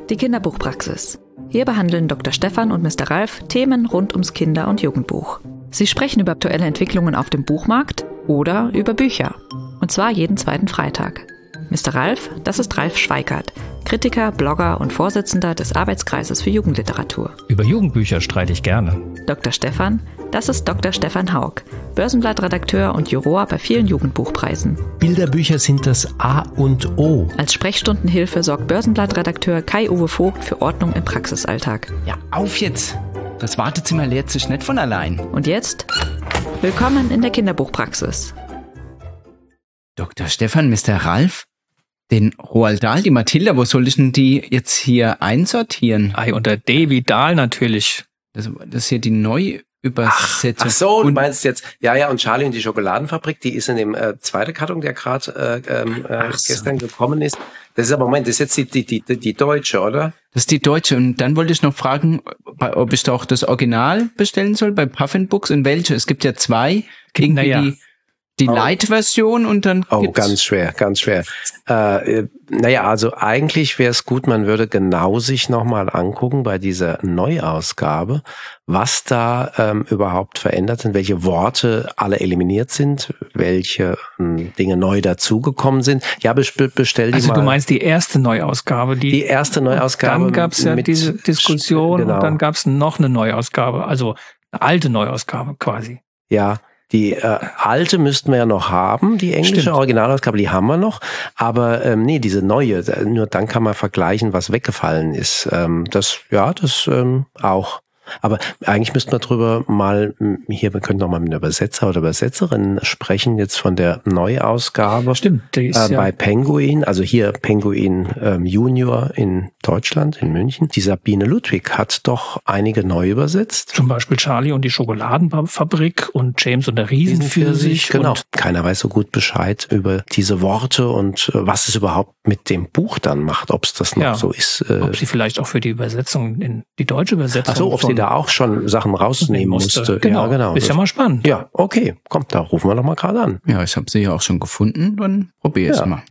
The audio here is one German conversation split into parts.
Die Kinderbuchpraxis. Hier behandeln Dr. Stefan und Mr. Ralf Themen rund ums Kinder- und Jugendbuch. Sie sprechen über aktuelle Entwicklungen auf dem Buchmarkt oder über Bücher. Und zwar jeden zweiten Freitag. Mr. Ralf, das ist Ralf Schweikart, Kritiker, Blogger und Vorsitzender des Arbeitskreises für Jugendliteratur. Über Jugendbücher streite ich gerne. Dr. Stefan, das ist Dr. Stefan Haug, Börsenblattredakteur und Juror bei vielen Jugendbuchpreisen. Bilderbücher sind das A und O. Als Sprechstundenhilfe sorgt Börsenblattredakteur Kai-Uwe Vogt für Ordnung im Praxisalltag. Ja, auf jetzt! Das Wartezimmer leert sich nicht von allein. Und jetzt, willkommen in der Kinderbuchpraxis. Dr. Stefan, Mr. Ralf? Den Roald Dahl, die Mathilda, wo soll ich denn die jetzt hier einsortieren? Unter D wie Dahl natürlich. Das ist hier die Neuübersetzung. Ach so, du meinst jetzt, ja, und Charlie und die Schokoladenfabrik, die ist in dem zweiten Karton, der gerade gestern gekommen ist. Das ist aber, Moment, das ist jetzt die deutsche, oder? Das ist die deutsche. Und dann wollte ich noch fragen, ob ich doch das Original bestellen soll bei Puffin Books und welche. Es gibt ja zwei. Irgendwie die Light-Version und dann ganz schwer. Also eigentlich wäre es gut, man würde genau sich nochmal angucken bei dieser Neuausgabe, was da überhaupt verändert sind, welche Worte alle eliminiert sind, welche Dinge neu dazugekommen sind. Ja, bestell die mal. Also du meinst die erste Neuausgabe? Die erste Neuausgabe. Dann gab es ja diese Diskussion und dann gab es noch eine Neuausgabe, also eine alte Neuausgabe quasi. Ja. Die alte müssten wir ja noch haben, die englische Originalausgabe, die haben wir noch. Aber diese neue, nur dann kann man vergleichen, was weggefallen ist. Das auch. Aber eigentlich müssten wir drüber wir können noch mal mit einem Übersetzer oder Übersetzerin sprechen, jetzt von der Neuausgabe. Stimmt, die ist bei Penguin, also hier Penguin Junior in Deutschland, in München. Die Sabine Ludwig hat doch einige neu übersetzt. Zum Beispiel Charlie und die Schokoladenfabrik und James und der Riesenpfirsich. Genau. Keiner weiß so gut Bescheid über diese Worte und was es überhaupt mit dem Buch dann macht, ob es das noch so ist. Ob sie vielleicht auch für die Übersetzung, in die deutsche Übersetzung. Ach so, ob sie da auch schon Sachen rausnehmen musste. Genau. Ja, genau. Ist ja mal spannend. Ja, okay. Kommt, da rufen wir doch mal gerade an. Ja, ich habe sie ja auch schon gefunden, dann probier es mal.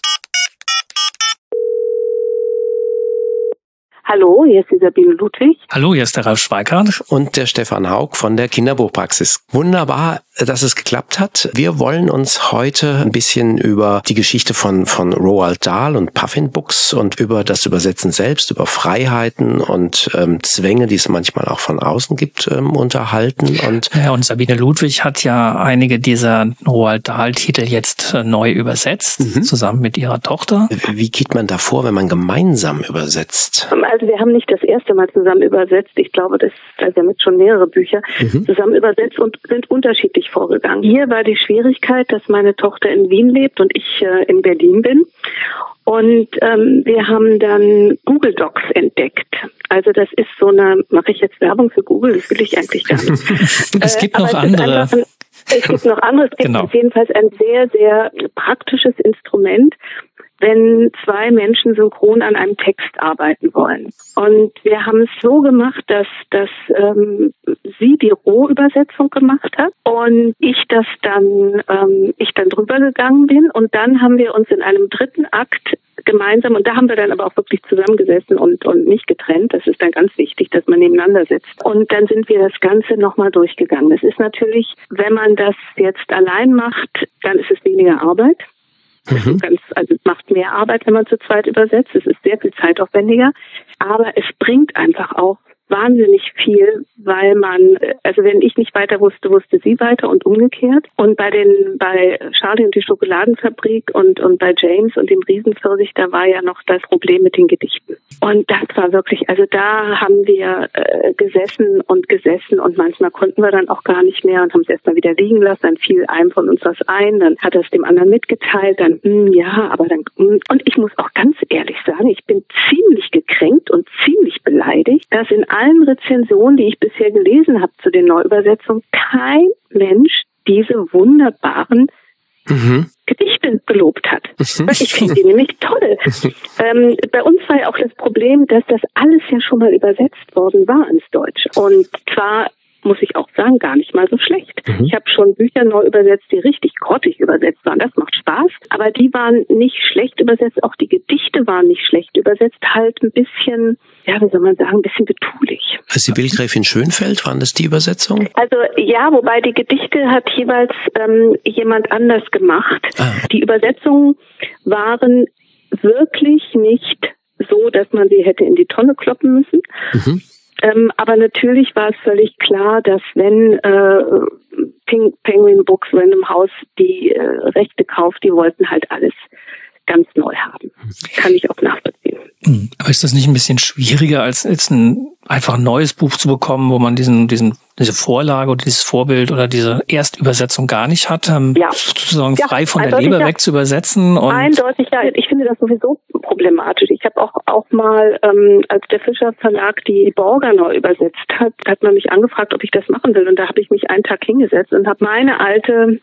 Hallo, hier ist die Sabine Ludwig. Hallo, hier ist der Ralf Schweikart. Und der Stefan Haug von der Kinderbuchpraxis. Wunderbar, dass es geklappt hat. Wir wollen uns heute ein bisschen über die Geschichte von Roald Dahl und Puffin Books und über das Übersetzen selbst, über Freiheiten und Zwänge, die es manchmal auch von außen gibt, unterhalten. Und Sabine Ludwig hat ja einige dieser Roald Dahl-Titel jetzt neu übersetzt, zusammen mit ihrer Tochter. Wie geht man da vor, wenn man gemeinsam übersetzt? Also wir haben nicht das erste Mal zusammen übersetzt. Ich glaube, wir haben jetzt schon mehrere Bücher zusammen übersetzt und sind unterschiedlich vorgegangen. Hier war die Schwierigkeit, dass meine Tochter in Wien lebt und ich in Berlin bin. Und wir haben dann Google Docs entdeckt. Also das ist so mache ich jetzt Werbung für Google? Das will ich eigentlich gar nicht. Es gibt noch andere. Es gibt noch andere. Es gibt jedenfalls ein sehr, sehr praktisches Instrument, wenn zwei Menschen synchron an einem Text arbeiten wollen. Und wir haben es so gemacht, dass sie die Rohübersetzung gemacht hat und ich dann drüber gegangen bin. Und dann haben wir uns in einem dritten Akt gemeinsam, und da haben wir dann aber auch wirklich zusammengesessen und nicht getrennt. Das ist dann ganz wichtig, dass man nebeneinander sitzt. Und dann sind wir das Ganze nochmal durchgegangen. Es ist natürlich, wenn man das jetzt allein macht, dann ist es weniger Arbeit. Es macht mehr Arbeit, wenn man zu zweit übersetzt. Es ist sehr viel zeitaufwendiger. Aber es bringt einfach auch wahnsinnig viel, weil wenn ich nicht weiter wusste, wusste sie weiter und umgekehrt. Und bei Charlie und die Schokoladenfabrik und bei James und dem Riesenpfirsich, da war ja noch das Problem mit den Gedichten. Und das war wirklich, also da haben wir gesessen und manchmal konnten wir dann auch gar nicht mehr und haben es erstmal wieder liegen lassen. Dann fiel einem von uns was ein, dann hat er es dem anderen mitgeteilt, dann und ich muss auch ganz ehrlich sagen, ich bin ziemlich gekränkt und ziemlich beleidigt, dass in allen Rezensionen, die ich bisher gelesen habe zu den Neuübersetzungen, kein Mensch diese wunderbaren Gedichte gelobt hat. Ich finde die nämlich toll. Bei uns war ja auch das Problem, dass das alles ja schon mal übersetzt worden war ins Deutsche. Und zwar muss ich auch sagen, gar nicht mal so schlecht. Ich habe schon Bücher neu übersetzt, die richtig grottig übersetzt waren. Das macht Spaß. Aber die waren nicht schlecht übersetzt. Auch die Gedichte waren nicht schlecht übersetzt. Halt ein bisschen, ja, wie soll man sagen, ein bisschen betulich. Sibylle Gräfin Schönfeld, waren das die Übersetzung? Also ja, wobei die Gedichte hat jeweils jemand anders gemacht. Die Übersetzungen waren wirklich nicht so, dass man sie hätte in die Tonne kloppen müssen. Aber natürlich war es völlig klar, dass wenn Penguin Books, Random House die Rechte kauft, die wollten halt alles ganz neu haben. Kann ich auch nachvollziehen. Aber ist das nicht ein bisschen schwieriger, als jetzt einfach ein neues Buch zu bekommen, wo man diese Vorlage oder dieses Vorbild oder diese Erstübersetzung gar nicht hat, sozusagen frei von der Leber weg zu übersetzen? Und eindeutig, ja. Ich finde das sowieso problematisch. Ich habe auch mal, als der Fischer Verlag die Borger neu übersetzt hat man mich angefragt, ob ich das machen will. Und da habe ich mich einen Tag hingesetzt und habe meine alten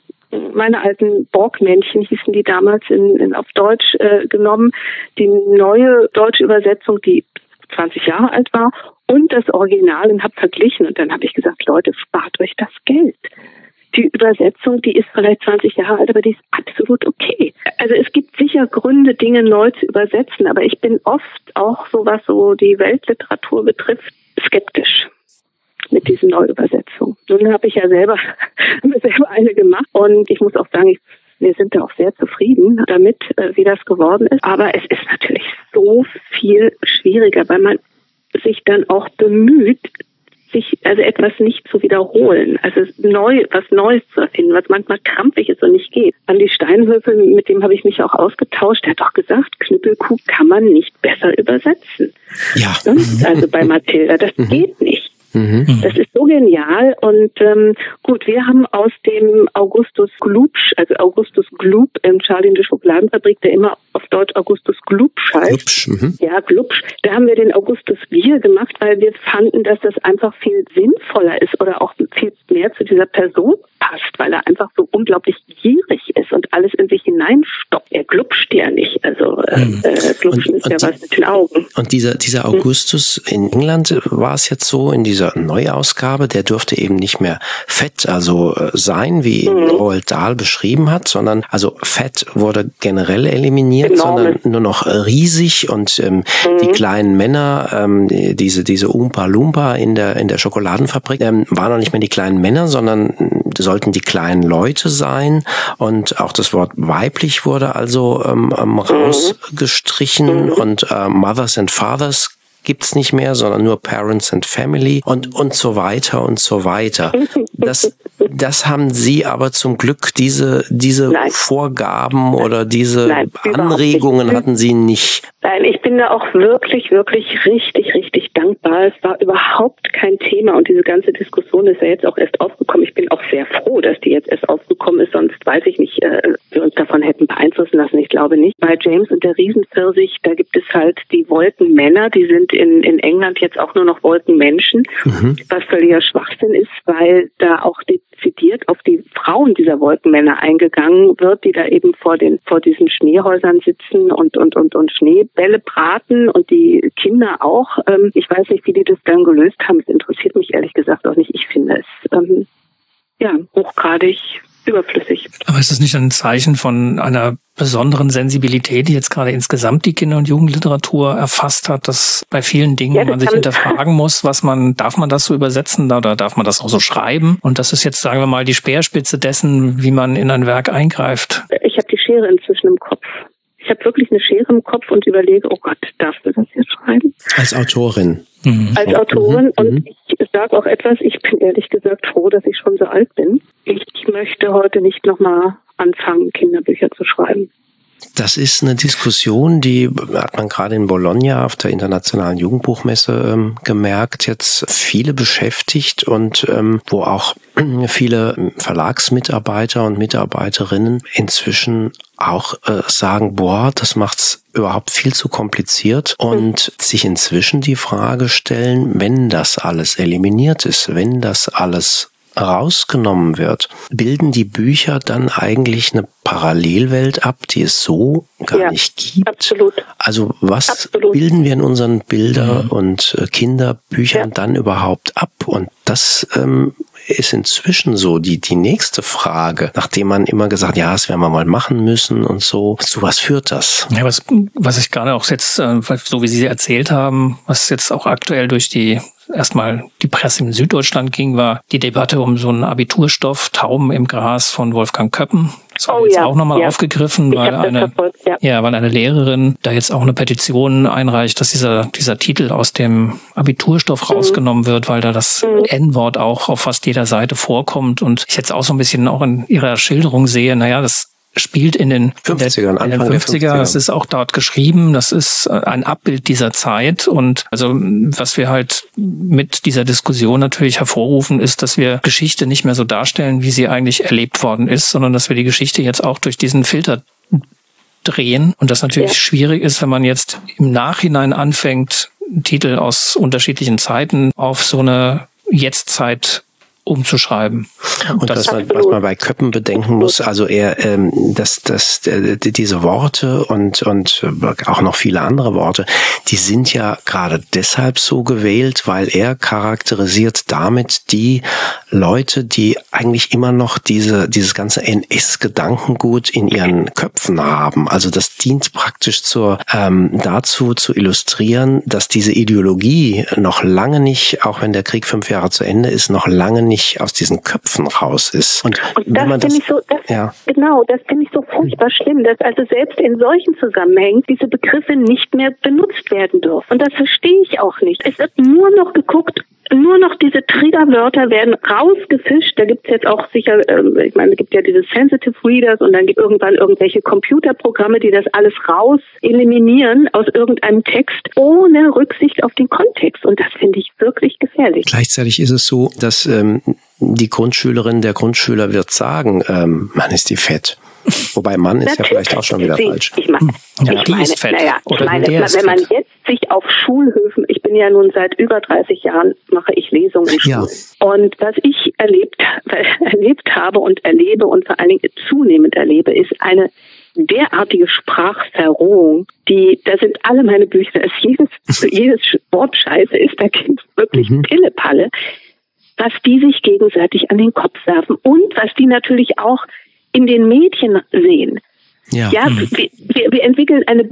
Borgmännchen, hießen die damals auf Deutsch, genommen, die neue deutsche Übersetzung, die 20 Jahre alt war, und das Original, und habe verglichen. Und dann habe ich gesagt, Leute, spart euch das Geld. Die Übersetzung, die ist vielleicht 20 Jahre alt, aber die ist absolut okay. Also es gibt sicher Gründe, Dinge neu zu übersetzen, aber ich bin oft auch so, was so die Weltliteratur betrifft, skeptisch mit diesen Neuübersetzungen. Nun habe ich ja selber eine gemacht und ich muss auch sagen, wir sind da auch sehr zufrieden damit, wie das geworden ist. Aber es ist natürlich so viel schwieriger, weil man sich dann auch bemüht, also etwas nicht zu wiederholen, also was Neues zu erfinden, was manchmal krampfig ist und nicht geht. Andi Steinhöfe, mit dem habe ich mich auch ausgetauscht, der hat doch gesagt, Knüppelkuh kann man nicht besser übersetzen. Ja. Also bei Mathilda, das geht nicht. Das ist so genial und gut, wir haben aus dem Augustus Glubsch, also Augustus Glub Charlie in der Schokoladenfabrik, der immer auf Deutsch Augustus Glubsch heißt. Ja, Glubsch. Da haben wir den Augustus Wir gemacht, weil wir fanden, dass das einfach viel sinnvoller ist oder auch viel mehr zu dieser Person passt, weil er einfach so unglaublich gierig ist und alles in sich hineinstoppt. Er glubscht ja nicht, also glubschen ist ja was mit den Augen. Und dieser Augustus in England war es jetzt so, in dieser Neuausgabe, der dürfte eben nicht mehr fett, sein, wie Roald Dahl beschrieben hat, sondern also Fett wurde generell eliminiert, sondern nur noch riesig und die kleinen Männer, diese Oompa Loompa in der Schokoladenfabrik, waren noch nicht mehr die kleinen Männer, sondern sollten die kleinen Leute sein und auch das Wort weiblich wurde also rausgestrichen und Mothers and Fathers gibt's nicht mehr, sondern nur Parents and Family und so weiter und so weiter. Das haben Sie aber zum Glück, diese Vorgaben oder diese Anregungen hatten Sie nicht. Nein, ich bin da auch wirklich, wirklich richtig, richtig dankbar. Es war überhaupt kein Thema und diese ganze Diskussion ist ja jetzt auch erst aufgekommen. Ich bin auch sehr froh, dass die jetzt erst aufgekommen ist, sonst weiß ich nicht, wir uns davon hätten beeinflussen lassen. Ich glaube nicht. Bei James und der Riesenpfirsich, da gibt es halt die Wolkenmänner, die sind in England jetzt auch nur noch Wolkenmenschen, was völliger Schwachsinn ist, weil da auch dezidiert auf die Frauen dieser Wolkenmänner eingegangen wird, die da eben vor diesen Schneehäusern sitzen und Schneebälle braten und die Kinder auch. Ich weiß nicht, wie die das dann gelöst haben. Es interessiert mich ehrlich gesagt auch nicht. Ich finde es hochgradig überflüssig. Aber ist das nicht ein Zeichen von einer besonderen Sensibilität, die jetzt gerade insgesamt die Kinder- und Jugendliteratur erfasst hat, dass bei vielen Dingen man sich hinterfragen muss, darf man das so übersetzen oder darf man das auch so schreiben? Und das ist jetzt, sagen wir mal, die Speerspitze dessen, wie man in ein Werk eingreift. Ich habe die Schere inzwischen im Kopf. Ich habe wirklich eine Schere im Kopf und überlege, oh Gott, darfst du das jetzt schreiben? Als Autorin. Als Autorin und ich sage auch etwas, ich bin ehrlich gesagt froh, dass ich schon so alt bin. Ich möchte heute nicht nochmal anfangen, Kinderbücher zu schreiben. Das ist eine Diskussion, die hat man gerade in Bologna auf der Internationalen Jugendbuchmesse gemerkt, jetzt viele beschäftigt und wo auch viele Verlagsmitarbeiter und Mitarbeiterinnen inzwischen auch sagen, das macht's überhaupt viel zu kompliziert und sich inzwischen die Frage stellen, wenn das alles eliminiert ist, wenn das alles rausgenommen wird, bilden die Bücher dann eigentlich eine Parallelwelt ab, die es so gar nicht gibt? Absolut. Also was bilden wir in unseren Bilder- und Kinderbüchern dann überhaupt ab? Und das ist inzwischen so die nächste Frage, nachdem man immer gesagt, ja, das werden wir mal machen müssen und so. Zu was führt das? Ja, was ich gerade auch jetzt, so wie Sie erzählt haben, was jetzt auch aktuell durch erstmal die Presse in Süddeutschland ging, war die Debatte um so einen Abiturstoff Tauben im Gras von Wolfgang Köppen. Das war jetzt auch nochmal aufgegriffen, weil eine Lehrerin da jetzt auch eine Petition einreicht, dass dieser Titel aus dem Abiturstoff rausgenommen wird, weil da das N-Wort auch auf fast jeder Seite vorkommt. Und ich jetzt auch so ein bisschen auch in Ihrer Schilderung sehe, naja, das spielt in den 50ern, Anfang der 50er. Das ist auch dort geschrieben. Das ist ein Abbild dieser Zeit. Und also, was wir halt mit dieser Diskussion natürlich hervorrufen, ist, dass wir Geschichte nicht mehr so darstellen, wie sie eigentlich erlebt worden ist, sondern dass wir die Geschichte jetzt auch durch diesen Filter drehen. Und das natürlich schwierig ist, wenn man jetzt im Nachhinein anfängt, Titel aus unterschiedlichen Zeiten auf so eine Jetztzeit umzuschreiben. Und was man bei Köppen bedenken muss, also diese Worte und auch noch viele andere Worte, die sind ja gerade deshalb so gewählt, weil er charakterisiert damit die Leute, die eigentlich immer noch dieses ganze NS-Gedankengut in ihren Köpfen haben. Also das dient praktisch dazu zu illustrieren, dass diese Ideologie noch lange nicht, auch wenn der Krieg 5 Jahre zu Ende ist, noch lange nicht aus diesen Köpfen raus ist. Und das finde ich so furchtbar schlimm, dass also selbst in solchen Zusammenhängen diese Begriffe nicht mehr benutzt werden dürfen. Und das verstehe ich auch nicht. Es wird nur noch geguckt, nur noch diese Triggerwörter werden rausgefischt. Da gibt es jetzt auch sicher, ich meine, es gibt ja diese Sensitive Readers und dann gibt irgendwann irgendwelche Computerprogramme, die das alles raus eliminieren aus irgendeinem Text, ohne Rücksicht auf den Kontext. Und das finde ich wirklich gefährlich. Gleichzeitig ist es so, dass die Grundschülerin, der Grundschüler wird sagen, Mann, ist die fett. Wobei Mann ist ja vielleicht auch schon wieder falsch. Ich meine, wenn man jetzt sich auf Schulhöfen, ich bin ja nun seit über 30 Jahren, mache ich Lesungen in Schulen. Und was ich erlebt habe und erlebe und vor allen Dingen zunehmend erlebe, ist eine derartige Sprachverrohung, da sind alle meine Bücher, jedes Wort scheiße ist, da gibt es wirklich Pillepalle, was die sich gegenseitig an den Kopf werfen und was die natürlich auch in den Medien sehen. Wir entwickeln eine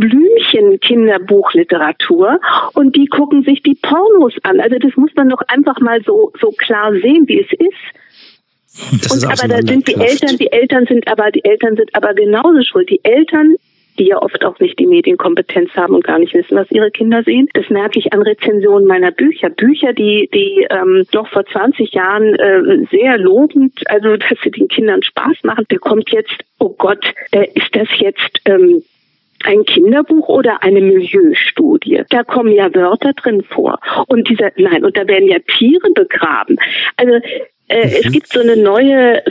Blümchen-Kinderbuchliteratur und die gucken sich die Pornos an. Also das muss man doch einfach mal so klar sehen, wie es ist. Und aber da sind die Eltern sind aber genauso schuld. Die Eltern, die ja oft auch nicht die Medienkompetenz haben und gar nicht wissen, was ihre Kinder sehen. Das merke ich an Rezensionen meiner Bücher. Bücher, die noch vor 20 Jahren sehr lobend, also dass sie den Kindern Spaß machen. Da kommt jetzt, oh Gott, ist das jetzt ein Kinderbuch oder eine Milieustudie? Da kommen ja Wörter drin vor. Und da werden ja Tiere begraben. Also es gibt so eine neue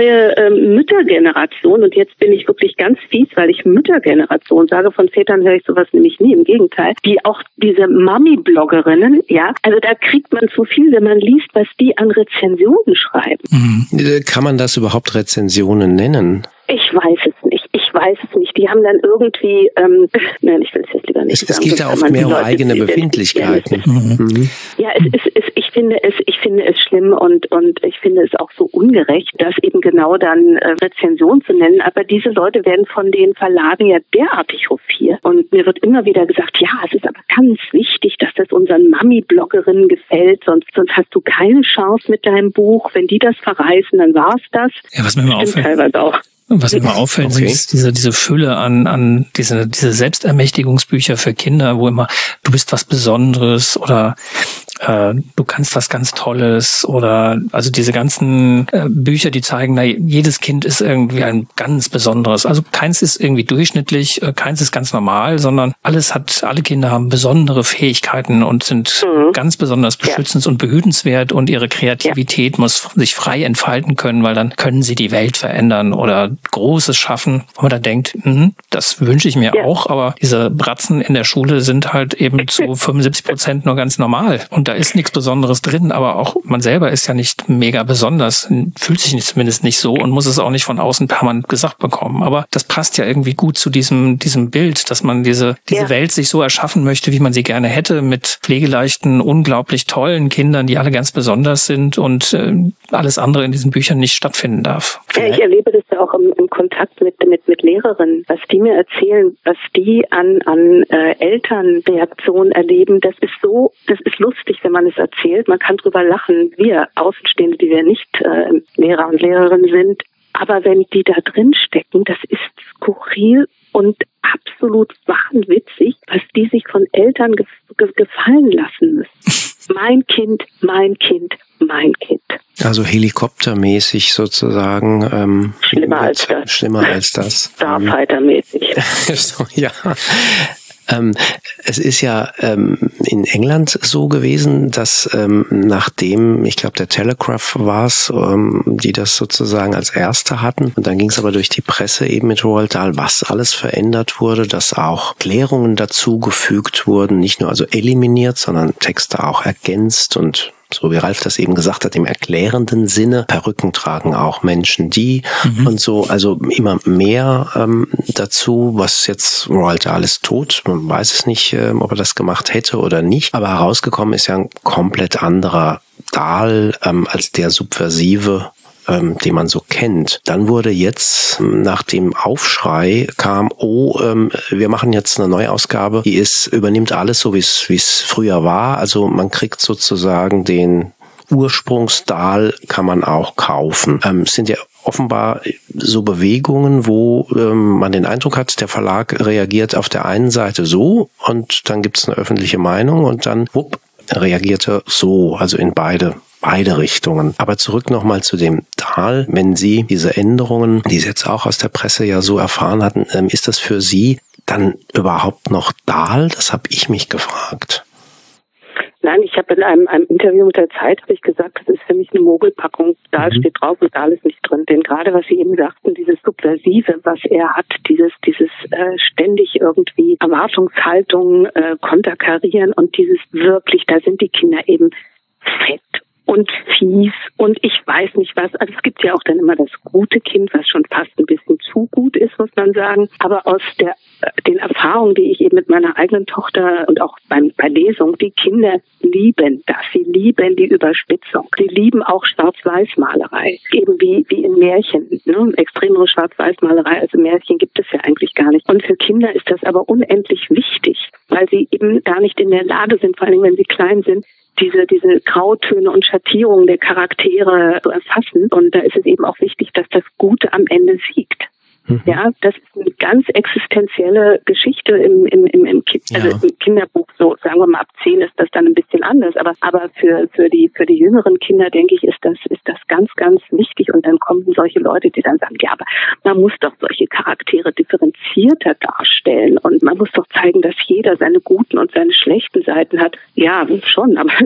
Müttergeneration, und jetzt bin ich wirklich ganz fies, weil ich Müttergeneration sage, von Vätern höre ich sowas nämlich nie, im Gegenteil, die auch diese Mami-Bloggerinnen, also da kriegt man zu viel, wenn man liest, was die an Rezensionen schreiben. Kann man das überhaupt Rezensionen nennen? Ich weiß es nicht. Die haben dann irgendwie, nein, ich will es jetzt lieber nicht sagen. Es geht da oft mehr um eigene Befindlichkeiten. Ja, ich finde es schlimm und ich finde es auch so ungerecht, das eben genau dann Rezension zu nennen. Aber diese Leute werden von den Verlagen ja derartig hofiert. Und mir wird immer wieder gesagt, ja, es ist aber ganz wichtig, dass das unseren Mami-Bloggerinnen gefällt, sonst hast du keine Chance mit deinem Buch. Wenn die das verreißen, dann war's das. Ja, was mir immer auffällt. Teilweise auch. Was immer auffällt, ist diese Fülle an diese Selbstermächtigungsbücher für Kinder, wo immer, du bist was Besonderes oder du kannst was ganz Tolles, oder also diese ganzen Bücher, die zeigen, jedes Kind ist irgendwie ein ganz Besonderes. Also keins ist irgendwie durchschnittlich, keins ist ganz normal, sondern alle Kinder haben besondere Fähigkeiten und sind ganz besonders beschützens- und behütenswert, und ihre Kreativität muss sich frei entfalten können, weil dann können sie die Welt verändern oder Großes schaffen, wo man da denkt, das wünsche ich mir auch, aber diese Bratzen in der Schule sind halt eben zu 75% nur ganz normal. Und da ist nichts Besonderes drin, aber auch man selber ist ja nicht mega besonders, fühlt sich zumindest nicht so und muss es auch nicht von außen permanent gesagt bekommen. Aber das passt ja irgendwie gut zu diesem Bild, dass man diese Welt sich so erschaffen möchte, wie man sie gerne hätte, mit pflegeleichten, unglaublich tollen Kindern, die alle ganz besonders sind und alles andere in diesen Büchern nicht stattfinden darf. Ja, ich erlebe das ja auch im Kontakt mit Lehrerinnen, was die mir erzählen, was die an Elternreaktionen erleben, das ist lustig, wenn man es erzählt. Man kann drüber lachen. Wir Außenstehende, die wir nicht Lehrer und Lehrerinnen sind, aber wenn die da drin stecken, das ist skurril und absolut wahnwitzig, was die sich von Eltern gefallen lassen müssen. Mein Kind, mein Kind, mein Kind. Also helikoptermäßig sozusagen. Schlimmer als das. Starfighter-mäßig. So, ja. Es ist ja in England so gewesen, dass nachdem, ich glaube der Telegraph war es, die das sozusagen als erste hatten, und dann ging es aber durch die Presse eben mit Roald Dahl, was alles verändert wurde, dass auch Klärungen dazugefügt wurden, nicht nur also eliminiert, sondern Texte auch ergänzt und so wie Ralf das eben gesagt hat, im erklärenden Sinne. Perücken tragen auch Menschen, die und so, also immer mehr dazu, was jetzt Roald Dahl ist tot. Man weiß es nicht, ob er das gemacht hätte oder nicht. Aber herausgekommen ist ja ein komplett anderer Dahl als der subversive, den man so kennt. Dann wurde jetzt, nach dem Aufschrei kam, wir machen jetzt eine Neuausgabe, die übernimmt alles so, wie es früher war. Also man kriegt sozusagen den Ursprungsdahl, kann man auch kaufen. Es sind ja offenbar so Bewegungen, wo man den Eindruck hat, der Verlag reagiert auf der einen Seite so und dann gibt es eine öffentliche Meinung und dann reagierte so, also in beide Richtungen. Aber zurück nochmal zu dem Dahl. Wenn Sie diese Änderungen, die Sie jetzt auch aus der Presse ja so erfahren hatten, ist das für Sie dann überhaupt noch Dahl? Das habe ich mich gefragt. Nein, ich habe in einem Interview mit der Zeit gesagt, das ist für mich eine Mogelpackung. Dahl steht drauf und Dahl ist nicht drin. Denn gerade was Sie eben sagten, dieses Subversive, was er hat, dieses ständig irgendwie Erwartungshaltung konterkarieren und dieses wirklich, da sind die Kinder eben fett und fies und ich weiß nicht was. Also es gibt ja auch dann immer das gute Kind, was schon fast ein bisschen zu gut ist, muss man sagen. Aber aus den Erfahrungen, die ich eben mit meiner eigenen Tochter und auch bei Lesung, die Kinder lieben das. Sie lieben die Überspitzung. Sie lieben auch Schwarz-Weiß-Malerei. Eben wie in Märchen. Ne? Extremere Schwarz-Weiß-Malerei als Märchen gibt es ja eigentlich gar nicht. Und für Kinder ist das aber unendlich wichtig, weil sie eben gar nicht in der Lage sind, vor allem wenn sie klein sind, diese Grautöne und Schattierungen der Charaktere zu erfassen. Und da ist es eben auch wichtig, dass das Gute am Ende siegt. Ja, das ist eine ganz existenzielle Geschichte im Kinderbuch. So sagen wir mal ab 10 ist das dann ein bisschen anders, aber für die jüngeren Kinder denke ich ist das ganz ganz wichtig. Und dann kommen solche Leute, die dann sagen, ja, aber man muss doch solche Charaktere differenzierter darstellen und man muss doch zeigen, dass jeder seine guten und seine schlechten Seiten hat. Ja, schon, aber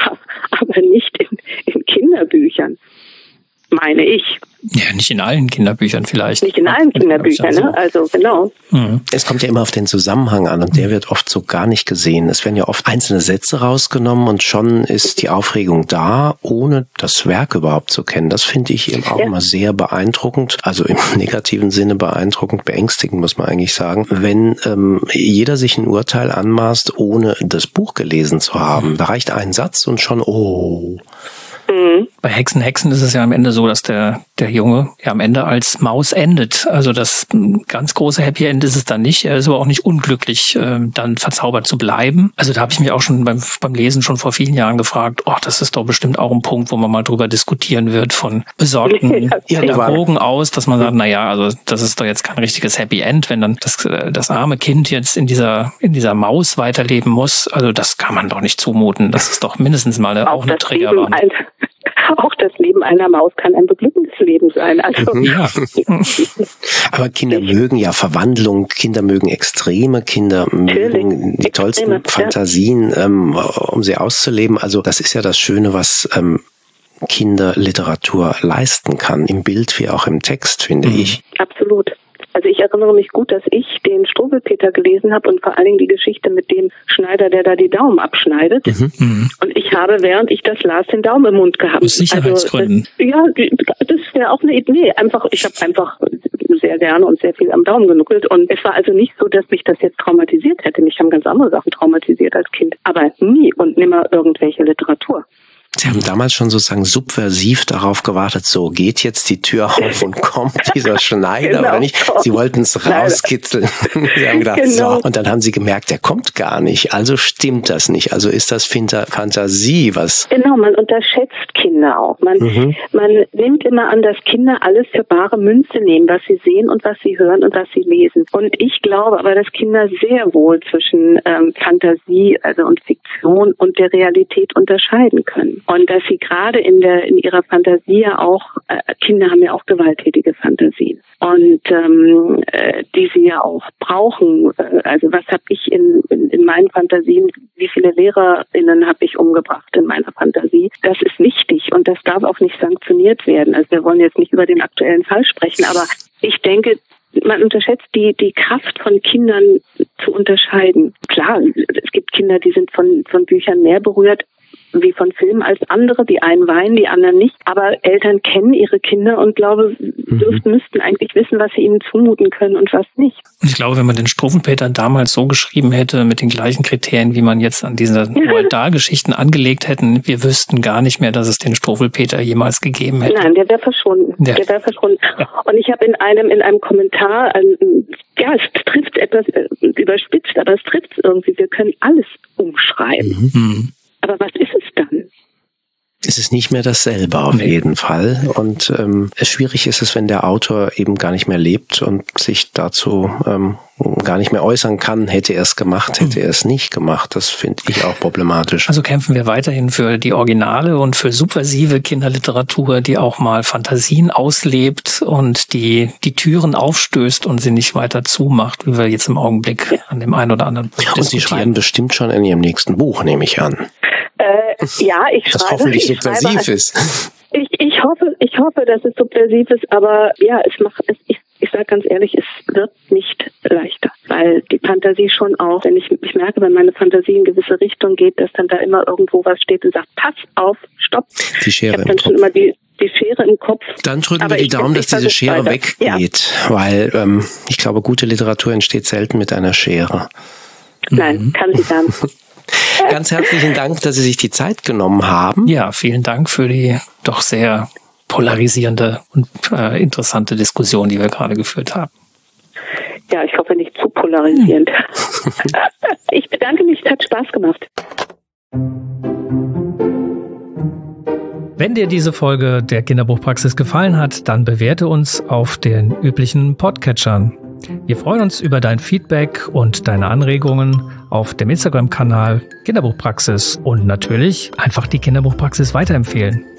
nicht in Kinderbüchern. Meine ich. Ja, nicht in allen Kinderbüchern vielleicht. Nicht in allen Kinderbüchern, ne? Also genau. Es kommt ja immer auf den Zusammenhang an und der wird oft so gar nicht gesehen. Es werden ja oft einzelne Sätze rausgenommen und schon ist die Aufregung da, ohne das Werk überhaupt zu kennen. Das finde ich eben auch immer sehr beeindruckend, also im negativen Sinne beeindruckend, beängstigend muss man eigentlich sagen, wenn jeder sich ein Urteil anmaßt, ohne das Buch gelesen zu haben. Da reicht ein Satz und schon, Bei Hexen ist es ja am Ende so, dass der Junge ja am Ende als Maus endet. Also das ganz große Happy End ist es dann nicht. Er ist aber auch nicht unglücklich, dann verzaubert zu bleiben. Also da habe ich mich auch schon beim Lesen schon vor vielen Jahren gefragt, das ist doch bestimmt auch ein Punkt, wo man mal drüber diskutieren wird von besorgten Pädagogen aus, dass man sagt, also das ist doch jetzt kein richtiges Happy End, wenn dann das arme Kind jetzt in dieser Maus weiterleben muss. Also das kann man doch nicht zumuten. Das ist doch mindestens mal auch eine Triggerwarnung. Auch das Leben einer Maus kann ein beglückendes Leben sein. Also Aber Kinder mögen ja Verwandlung, Kinder mögen Extreme, Kinder mögen die tollsten Fantasien, um sie auszuleben. Also das ist ja das Schöne, was Kinderliteratur leisten kann, im Bild wie auch im Text, finde ich. Absolut. Also ich erinnere mich gut, dass ich den Struwwelpeter gelesen habe und vor allen Dingen die Geschichte mit dem Schneider, der da die Daumen abschneidet. Und ich habe, während ich das las, den Daumen im Mund gehabt. Aus Sicherheitsgründen. Das wäre auch eine Idee. Ich habe einfach sehr gerne und sehr viel am Daumen genuckelt. Und es war also nicht so, dass mich das jetzt traumatisiert hätte. Mich haben ganz andere Sachen traumatisiert als Kind. Aber nie und nimmer irgendwelche Literatur. Sie haben damals schon sozusagen subversiv darauf gewartet, so geht jetzt die Tür auf und kommt dieser Schneider oder nicht. Sie wollten es rauskitzeln. Sie haben gedacht, so. Und dann haben Sie gemerkt, der kommt gar nicht. Also stimmt das nicht. Also ist das Fantasie, was... Genau, man unterschätzt Kinder auch. Man nimmt immer an, dass Kinder alles für bare Münze nehmen, was sie sehen und was sie hören und was sie lesen. Und ich glaube aber, dass Kinder sehr wohl zwischen Fantasie und Fiktion und der Realität unterscheiden können. Und dass sie gerade in ihrer Fantasie ja auch, Kinder haben ja auch gewalttätige Fantasien. Und die sie ja auch brauchen. Also was habe ich in meinen Fantasien, wie viele LehrerInnen habe ich umgebracht in meiner Fantasie? Das ist wichtig und das darf auch nicht sanktioniert werden. Also wir wollen jetzt nicht über den aktuellen Fall sprechen, aber ich denke, man unterschätzt die Kraft von Kindern zu unterscheiden. Klar, es gibt Kinder, die sind von Büchern mehr berührt wie von Filmen als andere. Die einen weinen, die anderen nicht. Aber Eltern kennen ihre Kinder und glaube, müssten eigentlich wissen, was sie ihnen zumuten können und was nicht. Ich glaube, wenn man den Struwwelpeter damals so geschrieben hätte, mit den gleichen Kriterien, wie man jetzt an diese Roald Dahl-Geschichten angelegt hätten, wir wüssten gar nicht mehr, dass es den Struwwelpeter jemals gegeben hätte. Nein, der wäre verschwunden. Ja. Der wäre verschwunden. Ja. Und ich habe in einem Kommentar, es trifft etwas überspitzt, aber es trifft irgendwie. Wir können alles umschreiben. Aber was ist es dann? Es ist nicht mehr dasselbe auf jeden Fall. Und schwierig ist es, wenn der Autor eben gar nicht mehr lebt und sich dazu gar nicht mehr äußern kann. Hätte er es gemacht, hätte er es nicht gemacht. Das finde ich auch problematisch. Also kämpfen wir weiterhin für die Originale und für subversive Kinderliteratur, die auch mal Fantasien auslebt und die Türen aufstößt und sie nicht weiter zumacht, wie wir jetzt im Augenblick an dem einen oder anderen Punkt diskutieren. Und Sie schreiben bestimmt schon in Ihrem nächsten Buch, nehme ich an. Ja, ich schreibe. Das hoffentlich subversiv ist. Ich hoffe, dass es subversiv ist, aber ja, ich sage ganz ehrlich, es wird nicht leichter, weil die Fantasie schon auch, wenn ich merke, wenn meine Fantasie in gewisse Richtung geht, dass dann da immer irgendwo was steht und sagt, pass auf, stopp. Die Schere ich habe dann schon immer die Schere im Kopf. Dann drücken wir die Daumen, dass diese Schere weggeht, weil ich glaube, gute Literatur entsteht selten mit einer Schere. Nein, kann sie gar nicht. Ganz herzlichen Dank, dass Sie sich die Zeit genommen haben. Ja, vielen Dank für die doch sehr polarisierende und interessante Diskussion, die wir gerade geführt haben. Ja, ich hoffe nicht zu polarisierend. Ich bedanke mich, es hat Spaß gemacht. Wenn dir diese Folge der Kinderbuchpraxis gefallen hat, dann bewerte uns auf den üblichen Podcatchern. Wir freuen uns über dein Feedback und deine Anregungen auf dem Instagram-Kanal Kinderbuchpraxis und natürlich einfach die Kinderbuchpraxis weiterempfehlen.